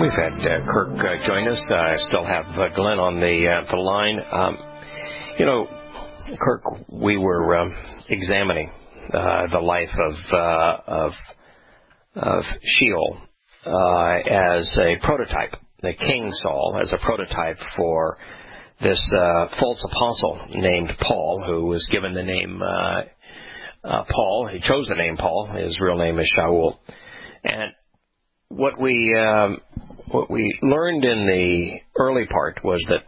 We've had Kirk join us. I still have Glenn on the line. Kirk, we were examining the life of Sheol as a prototype, the King Saul as a prototype for this false apostle named Paul, who was given the name Paul. He chose the name Paul. His real name is Shaul. And what we learned in the early part was that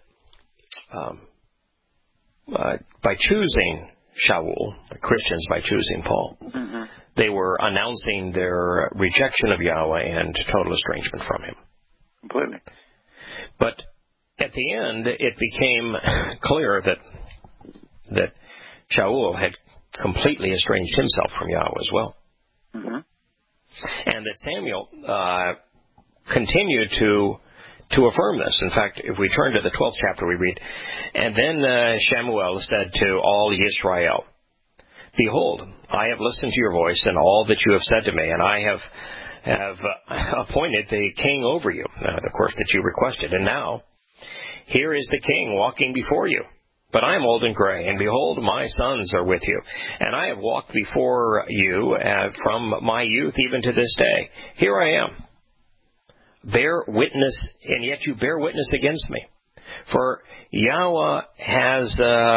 by choosing Shaul, the Christians by choosing Paul, they were announcing their rejection of Yahweh and total estrangement from Him. Completely. But at the end, it became clear that Shaul had completely estranged himself from Yahweh as well. And that Samuel continued to affirm this. In fact, if we turn to the 12th chapter, we read, "And then Shemuel said to all Yisrael, Behold, I have listened to your voice and all that you have said to me, and I have appointed the king over you, of course, that you requested. And now, here is the king walking before you. But I am old and gray, and behold, my sons are with you. And I have walked before you from my youth even to this day. Here I am. Bear witness, and yet you bear witness against me. For Yahweh has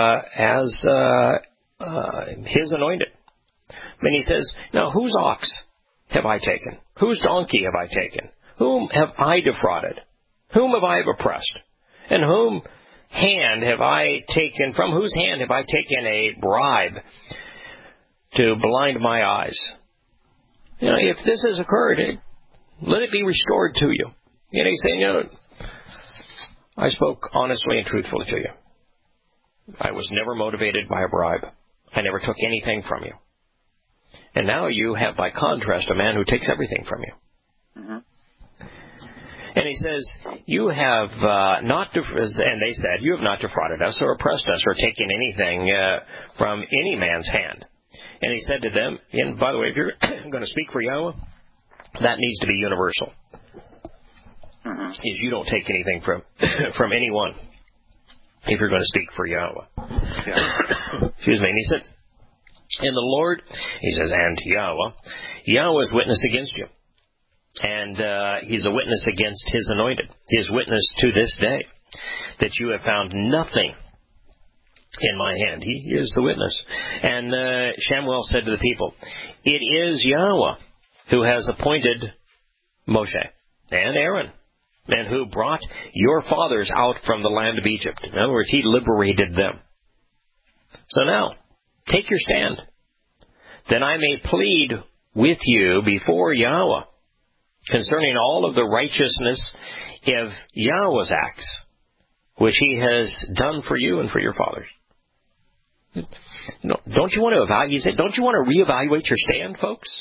His anointed." And he says, "Now whose ox have I taken? Whose donkey have I taken? Whom have I defrauded? Whom have I oppressed? And from whose hand have I taken a bribe to blind my eyes? If this has occurred, let it be restored to you." He's saying, I spoke honestly and truthfully to you. I was never motivated by a bribe. I never took anything from you. And now you have, by contrast, a man who takes everything from you. And he says, "You have and they said, you have not defrauded us or oppressed us or taken anything from any man's hand." And he said to them, and by the way, if you're going to speak for Yahweh, that needs to be universal. Is you don't take anything from anyone if you're going to speak for Yahweh. Excuse me. And he said, "And the Lord," he says, "and Yahweh is witness against you. And He's a witness against His anointed. He is witness to this day that you have found nothing in my hand." He is the witness. And Shemuel said to the people, "It is Yahweh who has appointed Moshe and Aaron, and who brought your fathers out from the land of Egypt." In other words, He liberated them. "So now, take your stand, that I may plead with you before Yahweh concerning all of the righteousness of Yahweh's acts, which He has done for you and for your fathers." No, don't you want to evaluate? Don't you want to reevaluate your stand, folks?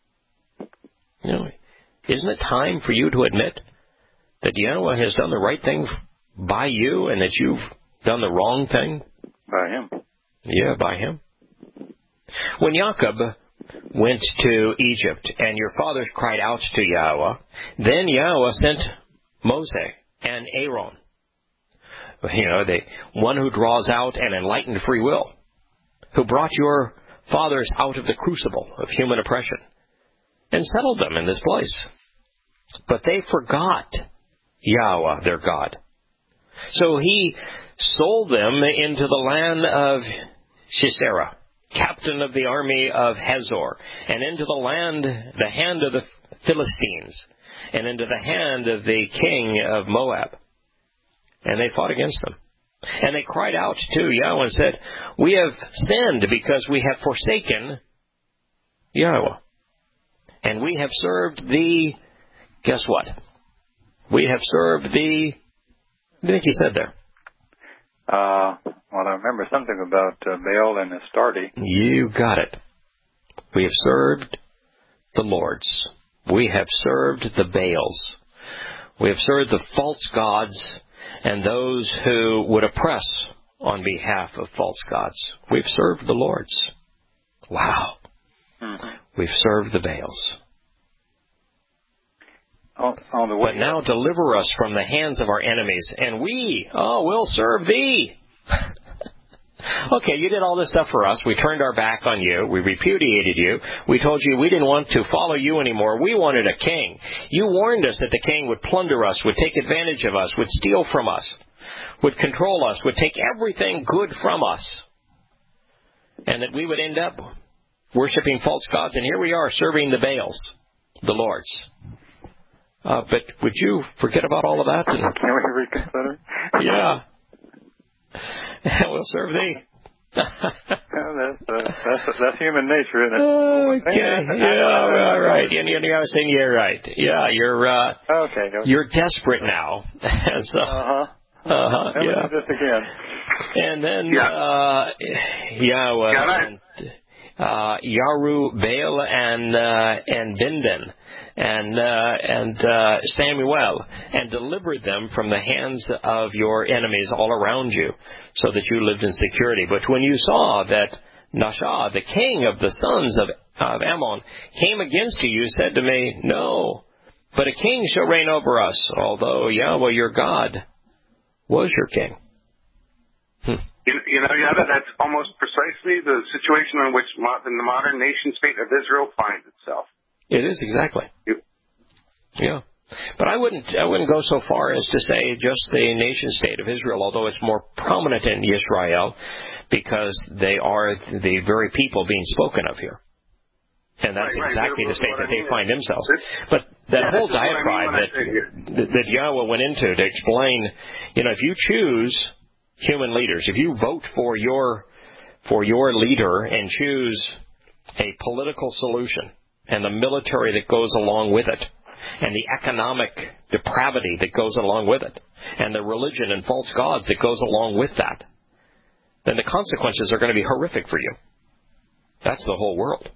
Isn't it time for you to admit that Yahweh has done the right thing by you and that you've done the wrong thing? By Him. Yeah, by Him. When Jacob went to Egypt and your fathers cried out to Yahweh, then Yahweh sent Moses and Aaron, the one who draws out an enlightened free will, who brought your fathers out of the crucible of human oppression and settled them in this place. But they forgot Yahweh, their God. So He sold them into the land of Sisera, captain of the army of Hazor, and into the hand of the Philistines, and into the hand of the king of Moab. And they fought against them. And they cried out to Yahweh and said, "We have sinned because we have forsaken Yahweh. And we have served the," guess what? "We have served the," what do you think he said there? Well, I remember something about Baal and Astarte. You got it. "We have served the lords. We have served the Baals. We have served the false gods and those who would oppress on behalf of false gods. We've served the lords." Wow. We've served the Baals. on the way. But now deliver us from the hands of our enemies, and we'll serve thee. Okay, you did all this stuff for us. We turned our back on you. We repudiated you. We told you we didn't want to follow you anymore. We wanted a king. You warned us that the king would plunder us, would take advantage of us, would steal from us, would control us, would take everything good from us, and that we would end up worshiping false gods. And here we are serving the Baals, the lords. But would you forget about all of that? Can we reconsider? Yeah. We'll serve thee. That's human nature, isn't it? Okay. Yeah, right. And I was saying, yeah, right. Yeah, you're desperate now. So, yeah. Just again. And then Yahweh and Yaru-Baal and Bindin and Samuel, and delivered them from the hands of your enemies all around you, so that you lived in security. But when you saw that Nashah, the king of the sons of Ammon, came against you, you said to me, no, but a king shall reign over us, although Yahweh your God was your king. That's almost precisely the situation in which the modern nation state of Israel finds itself. It is, exactly. Yeah. But I wouldn't go so far as to say just the nation state of Israel, although it's more prominent in Israel because they are the very people being spoken of here. And that's exactly the state that they find themselves. But that whole diatribe that Yahweh went into to explain, if you choose human leaders, if you vote for your leader and choose a political solution and the military that goes along with it and the economic depravity that goes along with it and the religion and false gods that goes along with that, then the consequences are going to be horrific for you. That's the whole world.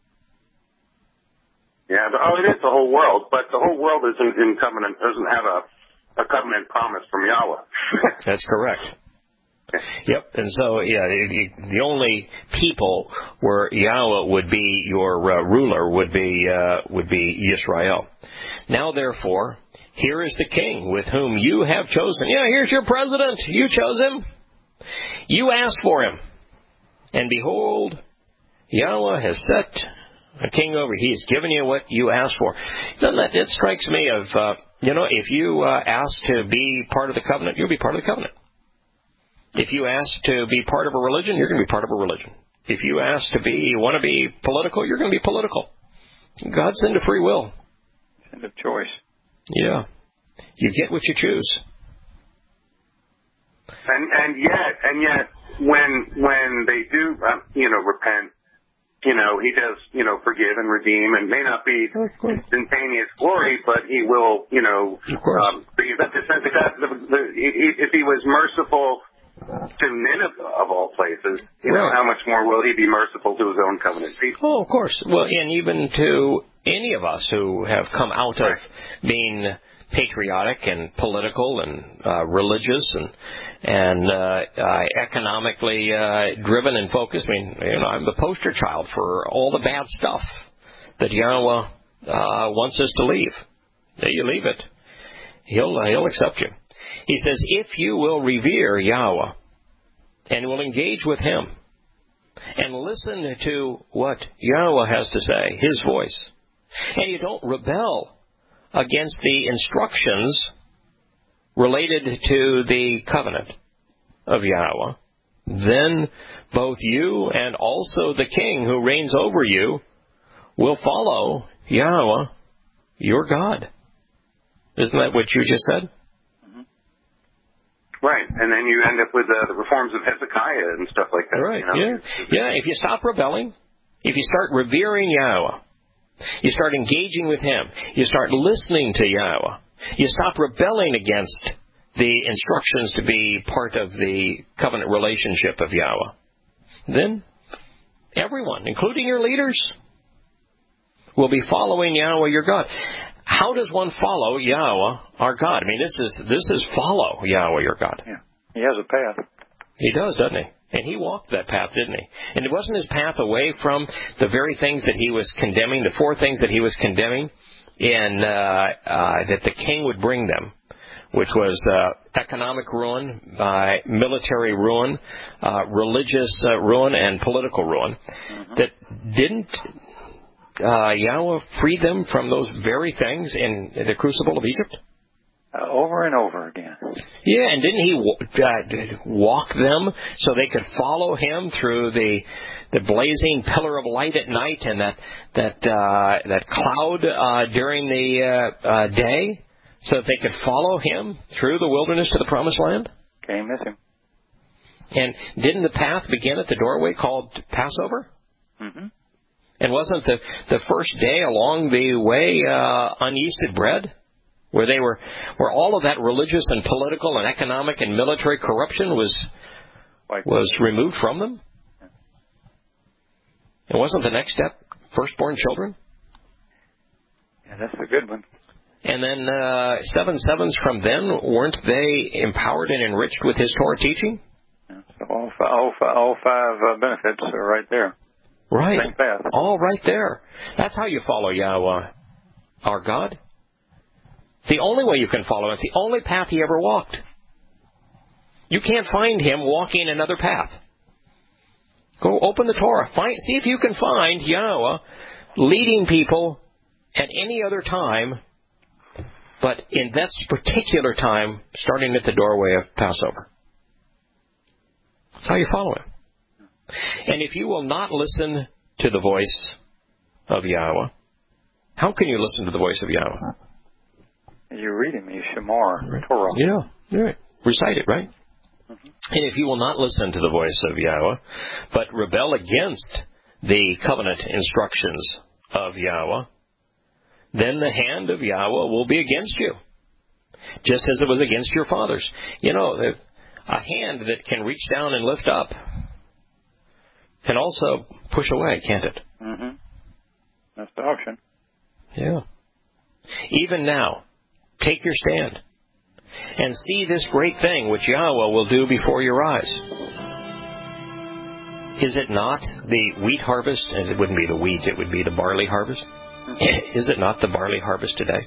Yeah, it is the whole world, but the whole world isn't in covenant, doesn't have a covenant promise from Yahweh. That's correct. Yep, and so, the only people where Yahweh would be your ruler would be Israel. Now, therefore, here is the king with whom you have chosen. Yeah, here's your president. You chose him. You asked for him. And behold, Yahweh has set a king over. He has given you what you asked for. It strikes me of, if you ask to be part of the covenant, you'll be part of the covenant. If you ask to be part of a religion, you're going to be part of a religion. If you ask to want to be political, you're going to be political. God's into free will. End of choice. Yeah. You get what you choose. And yet, when they do, repent, he does, forgive and redeem, and may not be instantaneous glory, but he will, if he was merciful to Nineveh, of all places, how much more will he be merciful to his own covenant people? Oh, of course. Well, and even to any of us who have come out of being patriotic and political and religious and economically driven and focused. I mean, I'm the poster child for all the bad stuff that Yahweh wants us to leave. You leave it, He'll accept you. He says, if you will revere Yahweh and will engage with Him and listen to what Yahweh has to say, His voice, and you don't rebel against the instructions related to the covenant of Yahweh, then both you and also the king who reigns over you will follow Yahweh, your God. Isn't that what you just said? Right, and then you end up with the reforms of Hezekiah and stuff like that. Right, yeah. If you stop rebelling, if you start revering Yahweh, you start engaging with Him, you start listening to Yahweh, you stop rebelling against the instructions to be part of the covenant relationship of Yahweh, then everyone, including your leaders, will be following Yahweh, your God. How does one follow Yahweh, our God? I mean, this is follow Yahweh, your God. Yeah. He has a path. He does, doesn't he? And he walked that path, didn't he? And it wasn't his path away from the very things that he was condemning, the four things that he was condemning, that the king would bring them, which was economic ruin, military ruin, religious ruin, and political ruin, that didn't Yahweh free them from those very things in the crucible of Egypt? Over and over again. Yeah, and didn't he walk them so they could follow him through the blazing pillar of light at night and that cloud during the day, so that they could follow him through the wilderness to the promised land? Can't miss him. And didn't the path begin at the doorway called Passover? Mm-hmm. And wasn't the first day along the way unyeasted bread? Where all of that religious and political and economic and military corruption was removed from them? And wasn't the next step firstborn children? Yeah, that's a good one. And then 7 sevens from then, weren't they empowered and enriched with his Torah teaching? Yeah, so all five benefits are right there. Right. Same path. All right there. That's how you follow Yahweh, our God. The only way you can follow him. It's the only path he ever walked. You can't find him walking another path. Go open the Torah. See if you can find Yahweh leading people at any other time, but in that particular time, starting at the doorway of Passover. That's how you follow him. And if you will not listen to the voice of Yahweh, how can you listen to the voice of Yahweh? You're reading me Shamar, Torah. Yeah, right. Recite it, right? Mm-hmm. And if you will not listen to the voice of Yahweh, but rebel against the covenant instructions of Yahweh, then the hand of Yahweh will be against you, just as it was against your fathers. You know, a hand that can reach down and lift up can also push away, can't it? Mm-hmm. That's the option. Yeah. Even now, take your stand and see this great thing which Yahweh will do before your eyes. Is it not the wheat harvest? And it wouldn't be the wheat, it would be the barley harvest. Is it not the barley harvest today?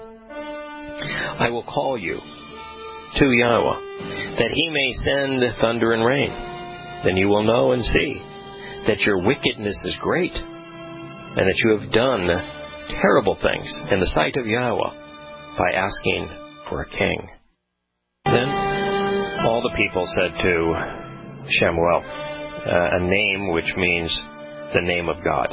I will call you to Yahweh, that he may send thunder and rain. Then you will know and see that your wickedness is great, and that you have done terrible things in the sight of Yahweh by asking for a king. Then all the people said to Shemuel, a name which means the name of God,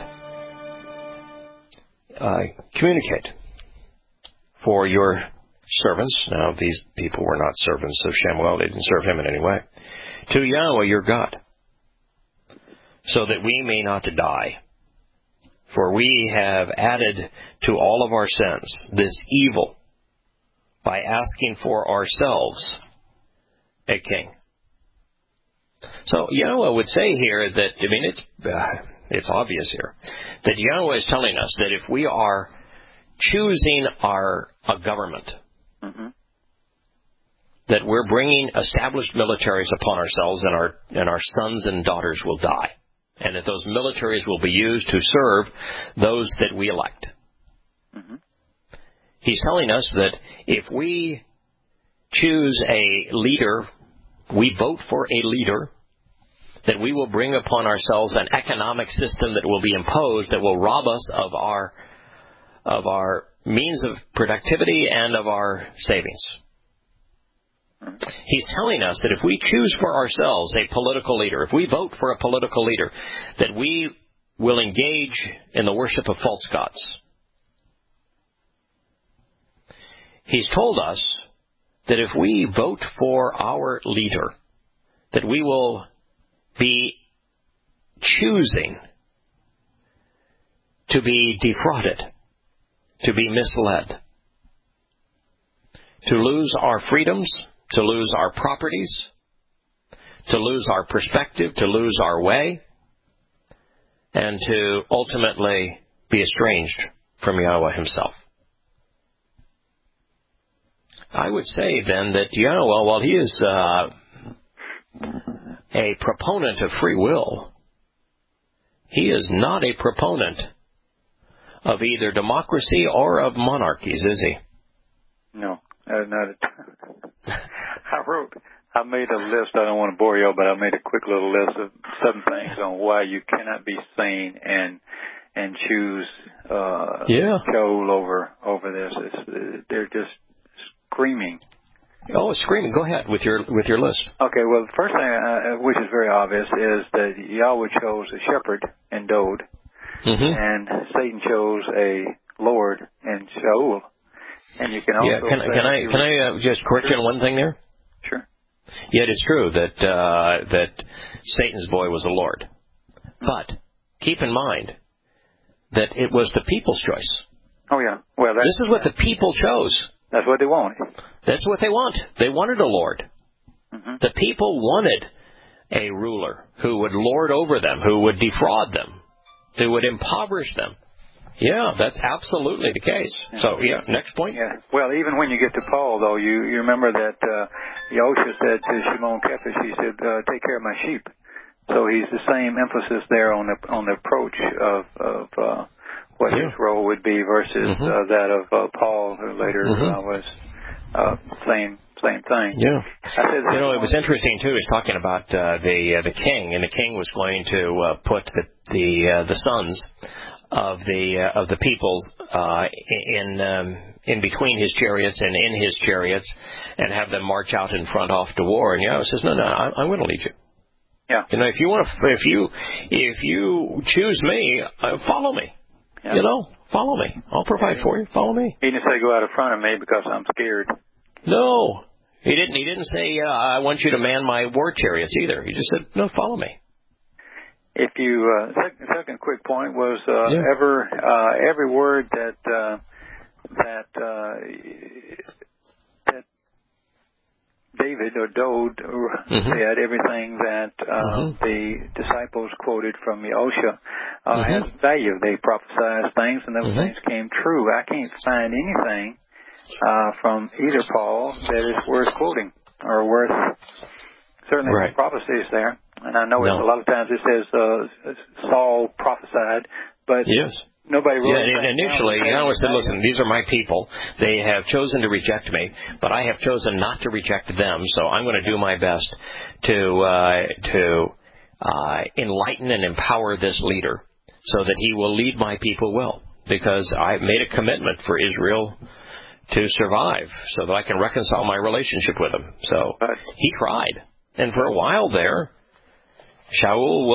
communicate for your servants. Now, these people were not servants of Shemuel. They didn't serve him in any way. To Yahweh your God, so that we may not die. For we have added to all of our sins this evil by asking for ourselves a king. So Yahweh would say here that, it's obvious here, that Yahweh is telling us that if we are choosing a government, mm-hmm. that we're bringing established militaries upon ourselves, and our sons and daughters will die, and that those militaries will be used to serve those that we elect. Mm-hmm. He's telling us that if we choose a leader, we vote for a leader, that we will bring upon ourselves an economic system that will be imposed, that will rob us of our means of productivity and of our savings. He's telling us that if we choose for ourselves a political leader, if we vote for a political leader, that we will engage in the worship of false gods. He's told us that if we vote for our leader, that we will be choosing to be defrauded, to be misled, to lose our freedoms, to lose our properties, to lose our perspective, to lose our way, and to ultimately be estranged from Yahweh himself. I would say then that Yahweh, while he is a proponent of free will, he is not a proponent of either democracy or of monarchies, is he? No, not at I made a list. I don't want to bore you, but I made a quick little list of 7 things on why you cannot be sane and choose Shaul over this. They're just screaming. Oh, screaming! Go ahead with your list. Okay. Well, the first thing, which is very obvious, is that Yahweh chose a shepherd in Dode, and Satan chose a lord in Shaul. And you can also can I just correct you on one thing there? Sure. Yeah, it is true that Satan's boy was a lord, but keep in mind that it was the people's choice. Oh yeah. Well, this is what the people chose. That's what they want. That's what they want. They wanted a lord. The people wanted a ruler who would lord over them, who would defraud them, who would impoverish them. Yeah, that's absolutely the case. So, next point. Yeah. Well, even when you get to Paul, though, you remember that Yahusha said to Shimon Kephas, he said, take care of my sheep. So he's the same emphasis there on the approach of what his role would be versus that of Paul, who later was same thing. Yeah. It was interesting too. He's talking about the king, and the king was going to put the sons of the peoples in between his chariots and in his chariots, and have them march out in front off to war. And Yahweh says, no, I'm going to lead you. Yeah. If you choose me, follow me. Yeah. Follow me. I'll provide for you. Follow me. He didn't say go out in front of me because I'm scared. No, he didn't. He didn't say I want you to man my war chariots either. He just said, no, follow me. If you second quick point was every word that David or Dode said, everything that the disciples quoted from Yahusha has value. They prophesied things, and those things came true. I can't find anything from either Paul that is worth quoting or worth. Certainly, the prophecies there, and I know a lot of times it says Saul prophesied, but nobody wrote it. Yeah, initially, Yahweh said, listen, these are my people. They have chosen to reject me, but I have chosen not to reject them, so I'm going to do my best to enlighten and empower this leader so that he will lead my people well, because I made a commitment for Israel to survive so that I can reconcile my relationship with him. So he tried. And for a while there, Shaul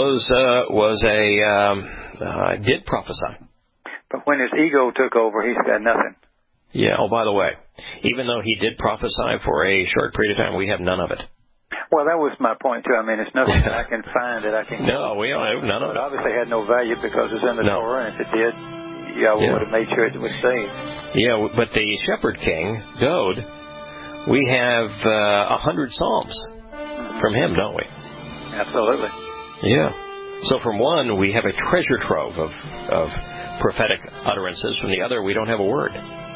did prophesy. But when his ego took over, he's got nothing. Yeah. Oh, by the way, even though he did prophesy for a short period of time, we have none of it. Well, that was my point too. I mean, it's nothing that I can find that I can. No, we don't have none of it. It obviously had no value because it's in the Torah, and if it did, Yahweh would have made sure it was saved. Yeah, but the shepherd king, Dode, we have 100 psalms from him, don't we? Absolutely. Yeah. So from one, we have a treasure trove of prophetic utterances. From the other, we don't have a word.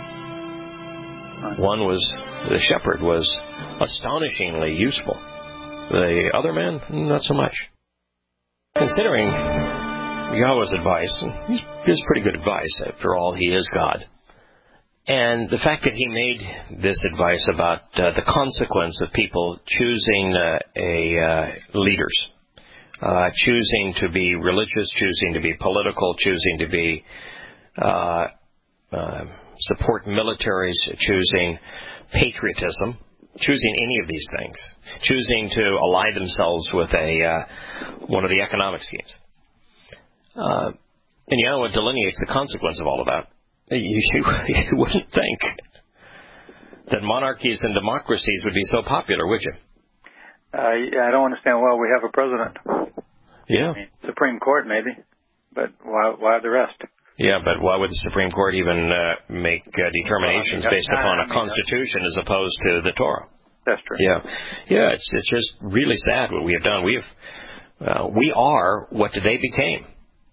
One was, the shepherd was astonishingly useful. The other man, not so much. Considering Yahweh's advice, and he's pretty good advice, after all, he is God. And the fact that he made this advice about the consequence of people choosing leaders, choosing to be religious, choosing to be political, choosing to be support militaries, choosing patriotism, choosing any of these things, choosing to ally themselves with one of the economic schemes. And Yahweh delineates the consequence of all of that. You wouldn't think that monarchies and democracies would be so popular, would you? I don't understand why we have a president. Yeah. I mean, Supreme Court, maybe. But why the rest? Yeah, but why would the Supreme Court even make determinations based upon a constitution as opposed to the Torah? That's true. Yeah. Yeah, it's just really sad what we have done. We are what they became.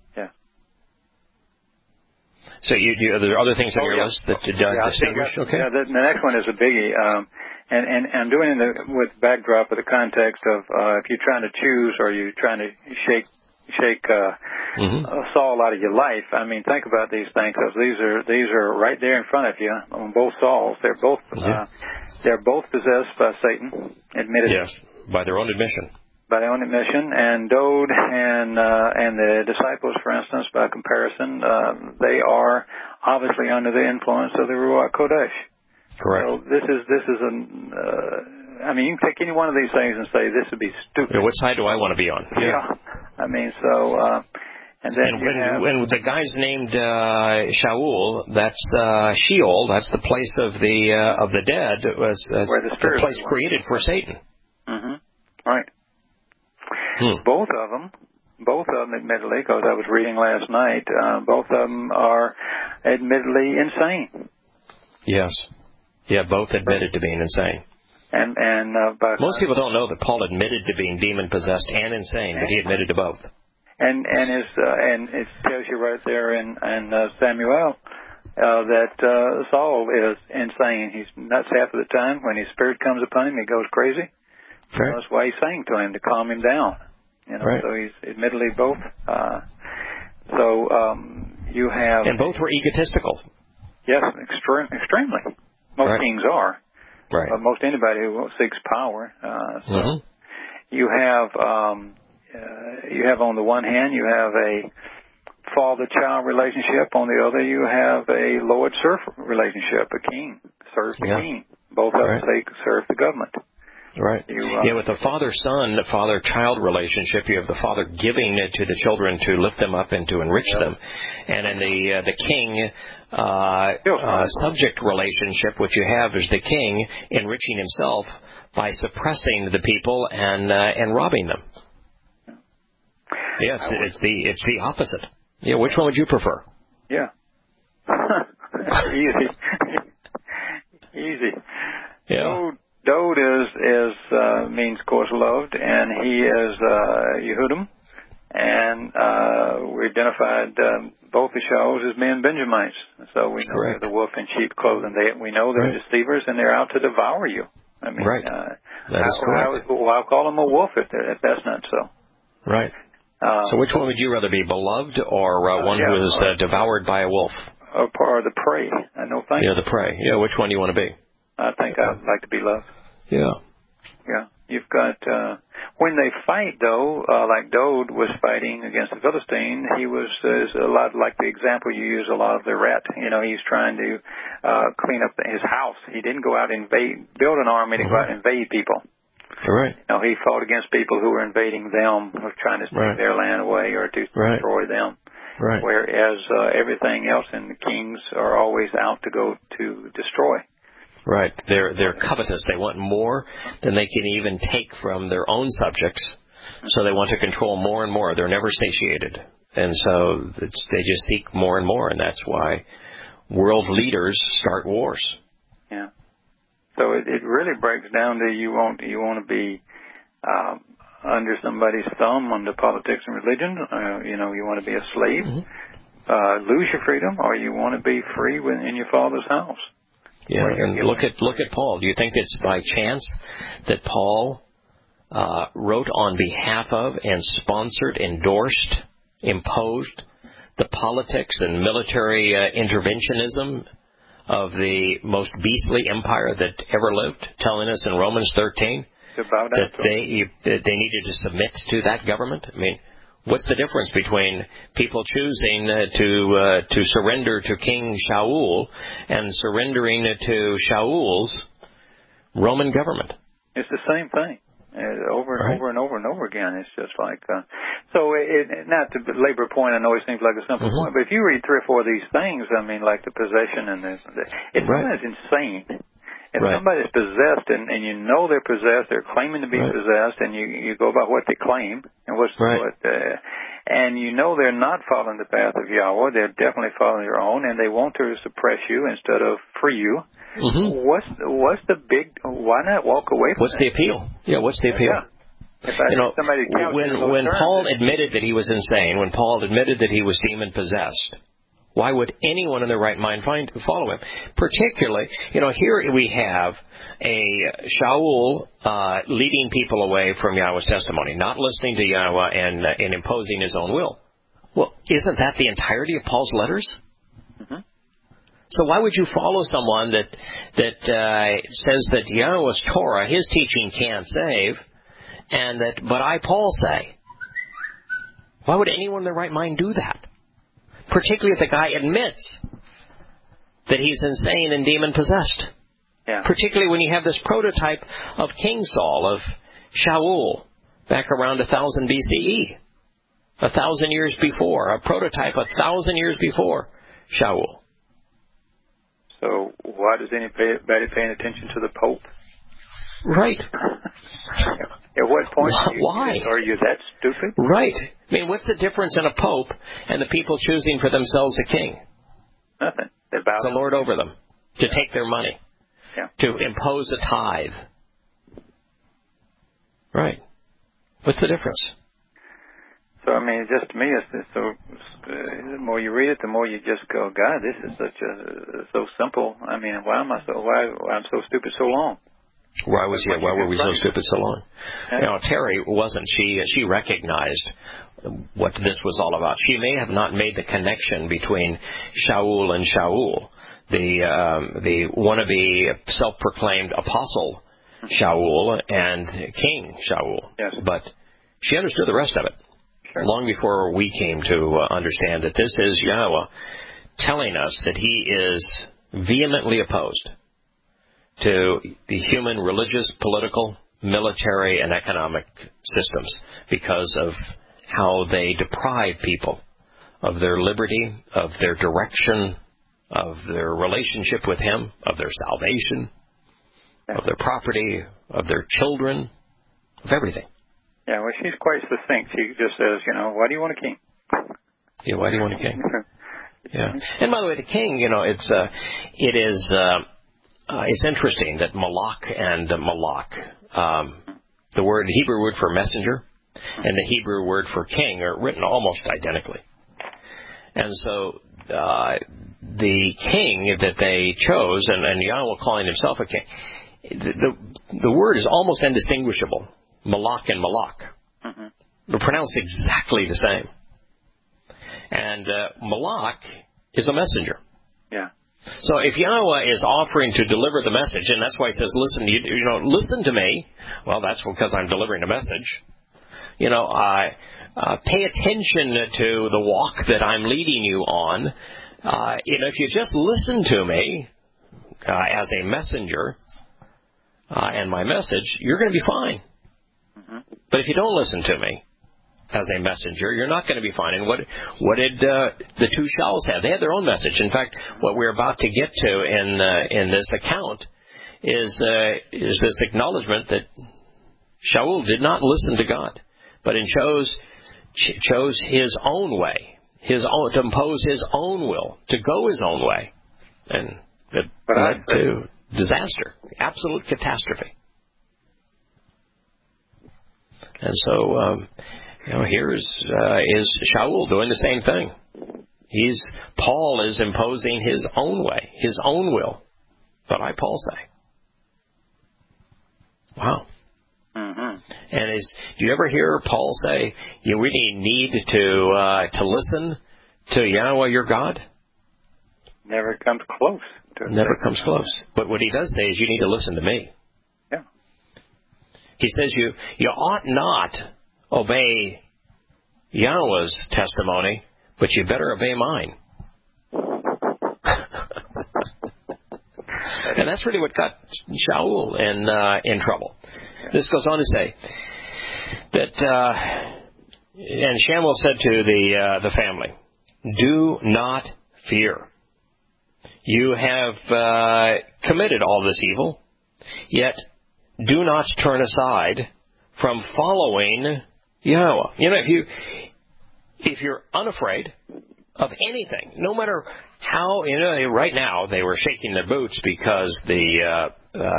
So are there other things on your list that distinguish? Okay. Yeah, the next one is a biggie, and I'm doing it with backdrop of the context of if you're trying to choose or you're trying to shake shake Saul out of your life. I mean, think about these things, because these are right there in front of you on both Sauls. They're both possessed by Satan, admitted. Yes, by their own admission. By their own admission, and Dode and the disciples, for instance, by comparison, they are obviously under the influence of the Ruach Kodesh. Correct. So this is I mean, you can take any one of these things and say this would be stupid. Yeah, what side do I want to be on? Yeah. I mean, so and then when the guy's named Shaul, that's Sheol. That's the place of the dead. That's where the place created for Satan. Mm-hmm. Right. Both of them, admittedly, because I was reading last night, both of them are admittedly insane. Yes. Yeah, both admitted to being insane. And most people don't know that Paul admitted to being demon-possessed and insane, but he admitted to both. And it tells you right there in Samuel that Saul is insane. He's nuts half of the time. When his spirit comes upon him, he goes crazy. Right. That's why he's saying to him to calm him down. You know, right. So he's admittedly both. You have, and both were egotistical. Yes, extremely. Most kings are. Right. Most anybody who seeks power. You have on the one hand, you have a father-child relationship. On the other, you have a lord-serf relationship. A king serves the king. Both of them serve the government. Right. With the father-son, father-child relationship, you have the father giving to the children to lift them up and to enrich them. And in the king subject relationship, what you have is the king enriching himself by suppressing the people and robbing them. Yes, it's the opposite. Yeah, which one would you prefer? Yeah. Easy. Yeah. Dode means, of course, loved, and he is Yehudim, and we identified both the Shauls as men Benjamites. So we know they're the wolf in sheep clothing. We know they're deceivers, and they're out to devour you. I mean, that is correct. I'll call them a wolf if that's not so. Right. So which one would you rather be, beloved or one who is devoured by a wolf? Or the prey. No, thank you. Yeah, the prey. Yeah, which one do you want to be? I think I'd like to be loved. Yeah. Yeah. You've got, when they fight, though, like Dode was fighting against the Philistine, he was a lot like the example you use a lot of the rat. You know, he's trying to clean up his house. He didn't go out and build an army to go out and invade people. Right. You know, he fought against people who were invading them, who were trying to take their land away or to destroy them. Right. Whereas everything else in the kings are always out to go to destroy. Right. They're covetous. They want more than they can even take from their own subjects. So they want to control more and more. They're never satiated. And so they just seek more and more. And that's why world leaders start wars. Yeah. So it really breaks down to you want to be under somebody's thumb under politics and religion. You want to be a slave, lose your freedom, or you want to be free in your Father's house. Yeah, and look at Paul. Do you think it's by chance that Paul wrote on behalf of and sponsored, endorsed, imposed the politics and military interventionism of the most beastly empire that ever lived, telling us in Romans 13 that they needed to submit to that government? I mean, what's the difference between people choosing to surrender to King Shaul and surrendering to Shaul's Roman government? It's the same thing, over and over and over and over again. It's just like not to belabor a point. I know it seems like a simple point, but if you read 3 or 4 of these things, I mean, like the possession and it's insane. If somebody's possessed and you know they're possessed, they're claiming to be possessed, and you go by what they claim and and you know they're not following the path of Yahweh, they're definitely following their own, and they want to suppress you instead of free you. What's the big? Why not walk away from What's the appeal? Yeah, what's the appeal? Yeah. When Paul admitted that he was insane, when Paul admitted that he was demon possessed, Why would anyone in their right mind follow him? Particularly, here we have a Shaul leading people away from Yahweh's testimony, not listening to Yahweh and imposing his own will. Well, isn't that the entirety of Paul's letters? Mm-hmm. So why would you follow someone that says that Yahweh's Torah, his teaching, can't save, and but I, Paul, say? Why would anyone in their right mind do that? Particularly if the guy admits that he's insane and demon-possessed. Yeah. Particularly when you have this prototype of King Saul, of Shaul, back around 1000 BCE. 1,000 years before. A prototype 1,000 years before Shaul. So why does anybody paying attention to the Pope? Right. At what point why? Are you that stupid? Right. I mean, what's the difference in a Pope and the people choosing for themselves a king? Nothing. They bow to lord over them, to take their money, to impose a tithe. Right. What's the difference? So, I mean, just to me, it's so the more you read it, the more you just go, God, this is so simple. I mean, why I'm so stupid so long? Why were we so stupid so long? Yeah. Terry wasn't. She recognized what this was all about. She may have not made the connection between Shaul and Shaul, the wannabe self-proclaimed apostle Shaul and King Shaul. Yes. But she understood the rest of it. Sure. Long before we came to understand that this is Yahweh telling us that he is vehemently opposed to the human religious, political, military, and economic systems because of how they deprive people of their liberty, of their direction, of their relationship with him, of their salvation, of their property, of their children, of everything. Yeah, well, she's quite succinct. She just says, why do you want a king? Yeah, why do you want a king? Yeah. And by the way, the king, it's interesting that Malak and Malak, the Hebrew word for messenger and the Hebrew word for king are written almost identically. And so the king that they chose, and Yahweh calling himself a king, the word is almost indistinguishable. Malak and Malak. Mm-hmm. They're pronounced exactly the same. And Malak is a messenger. Yeah. So if Yahweh is offering to deliver the message, and that's why he says, listen, listen to me. Well, that's because I'm delivering a message. Pay attention to the walk that I'm leading you on. If you just listen to me as a messenger and my message, you're going to be fine. Mm-hmm. But if you don't listen to me as a messenger, you're not going to be fine. And what did the two Shauls have? They had their own message. In fact, what we're about to get to in this account is this acknowledgement that Shaul did not listen to God, but chose his own way, to impose his own will, to go his own way, and it led to disaster, absolute catastrophe. And so, here is Shaul doing the same thing. Paul is imposing his own way, his own will. But I, Paul, say. Wow. Mm-hmm. And do you ever hear Paul say, you really need to listen to Yahweh your God? Never comes close. Never comes close. But what he does say is, you need to listen to me. Yeah. He says you ought not obey Yahweh's testimony, but you better obey mine. And that's really what got Shaul in trouble. This goes on to say that, and Shamuel said to the family, do not fear. You have committed all this evil, yet do not turn aside from following Yahweh. If you're unafraid of anything, no matter how, right now they were shaking their boots because the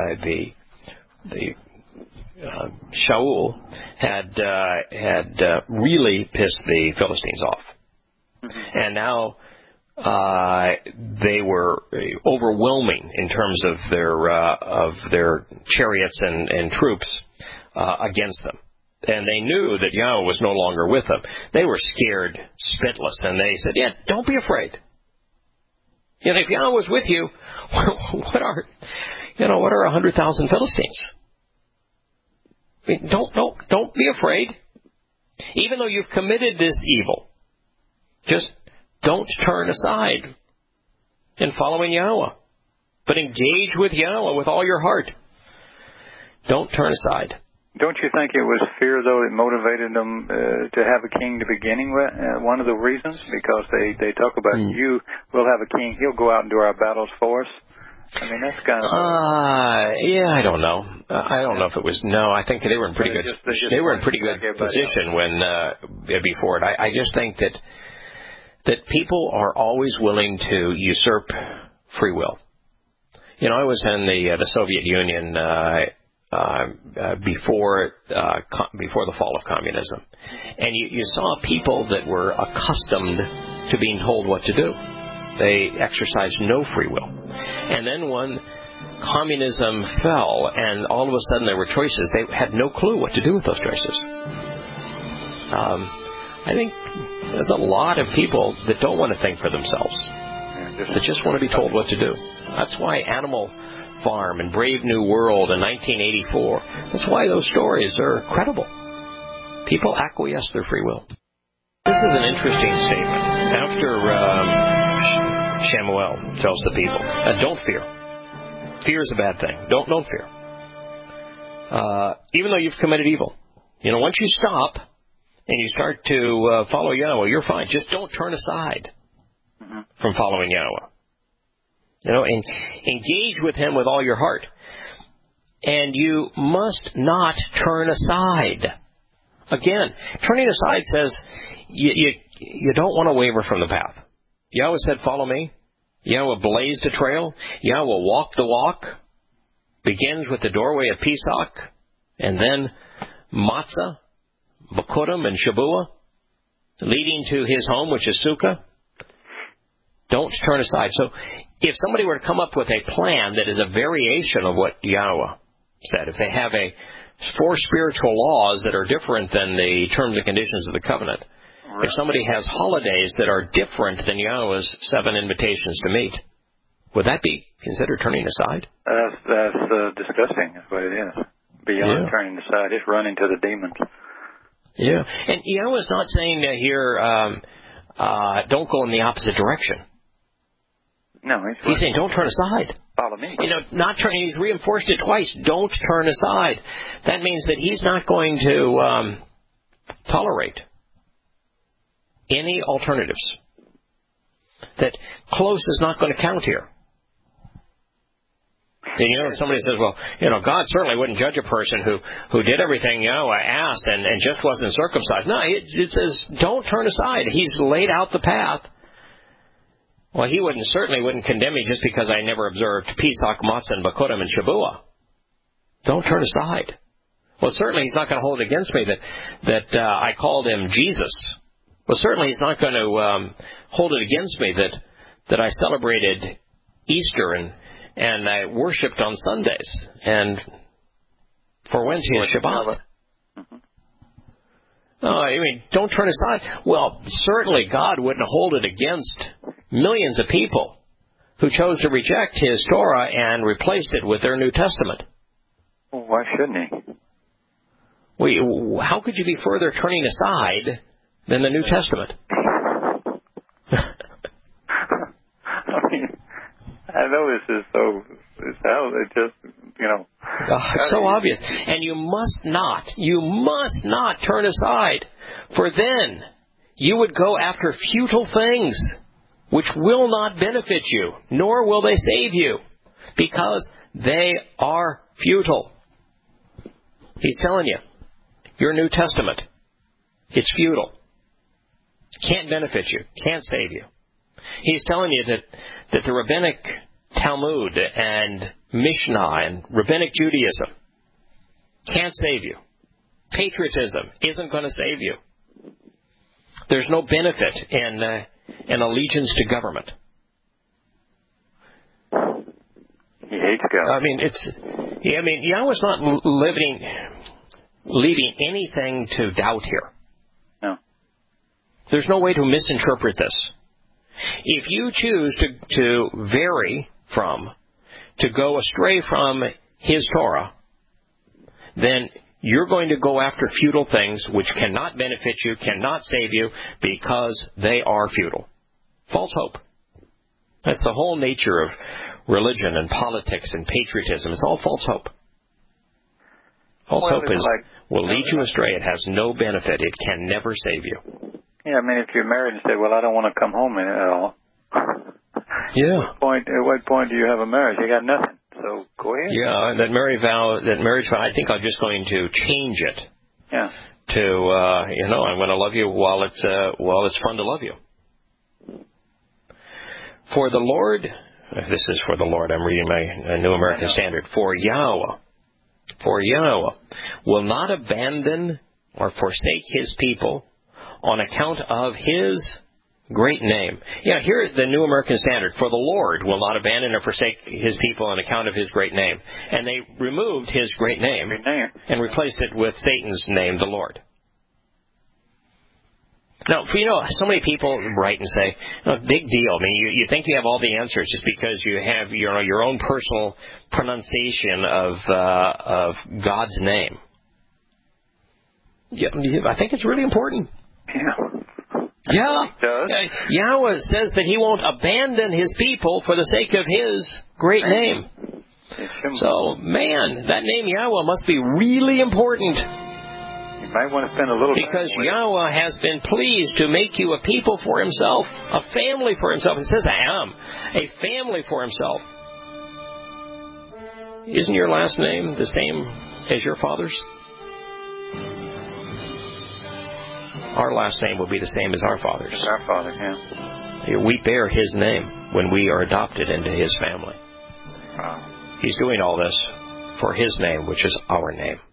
Shaul had really pissed the Philistines off. Mm-hmm. And now they were overwhelming in terms of their chariots and troops against them. And they knew that Yahweh was no longer with them. They were scared spitless, and they said, "Yeah, don't be afraid. If Yahweh was with you, what are 100,000 Philistines? I mean, don't be afraid. Even though you've committed this evil, just don't turn aside in following Yahweh, but engage with Yahweh with all your heart. Don't turn aside." Don't you think it was fear, though, that motivated them to have a king to beginning with? One of the reasons? Because they talk about we'll have a king, he'll go out and do our battles for us. I mean, that's kind of... I don't know. I don't know if it was... No, I think they were in pretty good... They were in pretty good position when before it. I just think that people are always willing to usurp free will. I was in the Soviet Union before the fall of communism, and you saw people that were accustomed to being told what to do. They exercised no free will. And then when communism fell and all of a sudden there were choices, they had no clue what to do with those choices. I think there's a lot of people that don't want to think for themselves, that just want to be told what to do. That's why Animal Farm and Brave New World in 1984, that's why those stories are credible. People acquiesce their free will. This is an interesting statement. After Shemuel tells the people, don't fear. Fear is a bad thing. Don't fear. Even though you've committed evil. Once you stop and you start to follow Yahweh, you're fine. Just don't turn aside from following Yahweh. And engage with Him with all your heart. And you must not turn aside. Again, turning aside says you don't want to waver from the path. Yahweh said, "Follow me." Yahweh blazed a trail. Yahweh walked the walk. Begins with the doorway of Pesach, and then Matzah, Bakurim, and Shabuah, leading to His home, which is Sukkah. Don't turn aside. So if somebody were to come up with a plan that is a variation of what Yahweh said, if they have 4 spiritual laws that are different than the terms and conditions of the covenant, if somebody has holidays that are different than Yahweh's 7 invitations to meet, would that be considered turning aside? That's disgusting, is what it is. Beyond turning aside, it's running to the demons. Yeah, and Yahweh's not saying here, don't go in the opposite direction. No, he's saying, don't turn aside. Follow me. Not turning. He's reinforced it twice. Don't turn aside. That means that He's not going to tolerate any alternatives. That close is not going to count here. And somebody says, well, God certainly wouldn't judge a person who did everything Yahweh asked and just wasn't circumcised. No, it says, don't turn aside. He's laid out the path. Well, He certainly wouldn't condemn me just because I never observed Pesach, Matzah, and Bakurim, and Shabuah. Don't turn aside. Well, certainly He's not going to hold it against me that I called Him Jesus. Well, certainly He's not going to hold it against me that I celebrated Easter and I worshipped on Sundays and forwent His Shabbat. Don't turn aside. Well, certainly God wouldn't hold it against millions of people who chose to reject His Torah and replaced it with their New Testament. Well, why shouldn't He? How could you be further turning aside than the New Testament? I know this is it's just, it's so obvious. And you must not turn aside, for then you would go after futile things which will not benefit you, nor will they save you, because they are futile. He's telling you, your New Testament, it's futile. Can't benefit you, can't save you. He's telling you that the Rabbinic Talmud and Mishnah and Rabbinic Judaism can't save you. Patriotism isn't going to save you. There's no benefit an allegiance to government. He hates God. Yahweh's not leaving anything to doubt here. No. There's no way to misinterpret this. If you choose to vary from, to go astray from His Torah, then you're going to go after futile things which cannot benefit you, cannot save you, because they are futile. False hope. That's the whole nature of religion and politics and patriotism. It's all false hope. False hope will lead you astray. It has no benefit. It can never save you. Yeah, if you're married and say, well, I don't want to come home at all. Yeah. At what point do you have a marriage? You got nothing. So go ahead. Yeah, that marriage vow, I think I'm just going to change it. Yeah. To, I'm going to love you while it's fun to love you. For the Lord, this is for the Lord, I'm reading my New American Standard. For Yahweh will not abandon or forsake His people on account of His great name. Yeah, here the New American Standard. For the Lord will not abandon or forsake His people on account of His great name. And they removed His great name and replaced it with Satan's name, the Lord. Now, so many people write and say, big deal. You think you have all the answers just because you have your own personal pronunciation of God's name. Yeah, I think it's really important. Yeah. Yahweh says that He won't abandon His people for the sake of His great name. So, that name Yahweh must be really important. You might want to spend a little time because Yahweh has been pleased to make you a people for Himself, a family for Himself. It says, I am a family for Himself. Isn't your last name the same as your father's? Our last name will be the same as our father's. Our father, yeah. We bear His name when we are adopted into His family. Wow. He's doing all this for His name, which is our name.